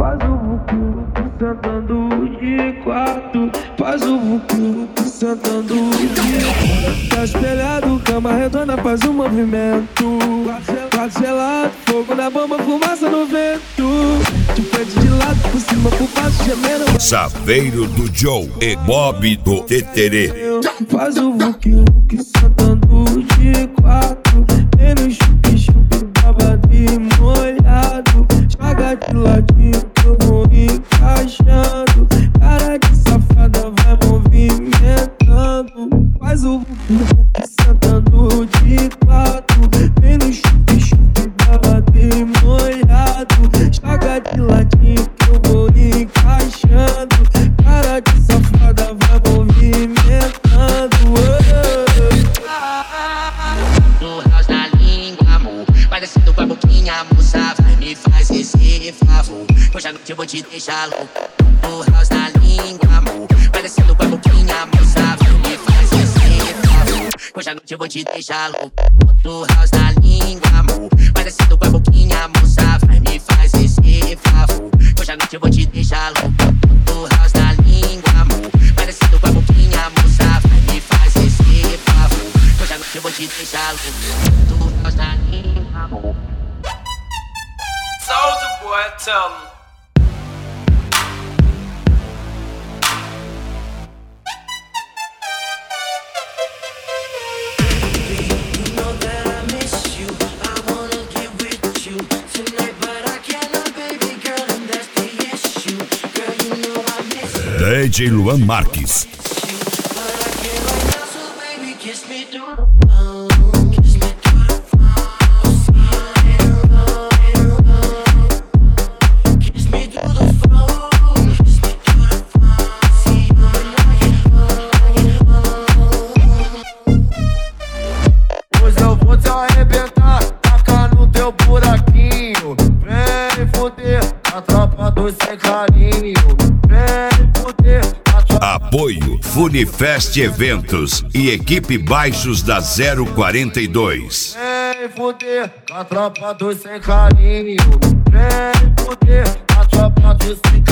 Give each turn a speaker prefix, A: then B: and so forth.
A: Faz o vucu, sentando de quatro. Faz o vucu, sentando de quatro. Tá espelhado, cama redonda, faz um movimento. Quatro gelado, fogo na bomba, fumaça no vento. De frente, de lado, por cima, por baixo, gemendo.
B: Saveiro do Joe e Bob do Teterê.
A: Faz o vucu, sentando de quatro. Vem no chupi-chupi, babado e molhado. Joga de ladinho que eu vou encaixando. Cara de safada vai movimentando. Faz o vucu, sentando de quatro. Vem no chupi-chupi, babado e molhado. Joga de ladinho que eu vou encaixando. Cara de safada vai movimentando.
C: No house na língua, amor. Vai descendo com a boquinha, moça. Vai me faz esse favor. Hoje à noite eu vou te deixar louco. No house na língua, amor. Vai descendo com a boquinha, moça. Vai me faz esse favor. Hoje à noite eu vou te deixar louco. No house na língua, amor. Vai descendo com a boquinha, moça. Vai me faz esse favor. Hoje à noite eu vou te deixar louco. No house na língua, amor. Vai descendo com a boquinha, moça. Vai me faz esse favor. Hoje à noite eu vou te deixar louco. No house na língua, amor.
D: Soulja Boy, tell me.
B: DJ Luan Marques.
E: Pois eu vou te arrebentar, tacar no teu buraquinho. Vem foder a tropa dos sem carinho. Vem foder a tropa.
B: Apoio Funifest Eventos e equipe Baixos da 042.
E: Vem foder a tropa dos sem carinho. Vem foder a tropa dos sem carinho.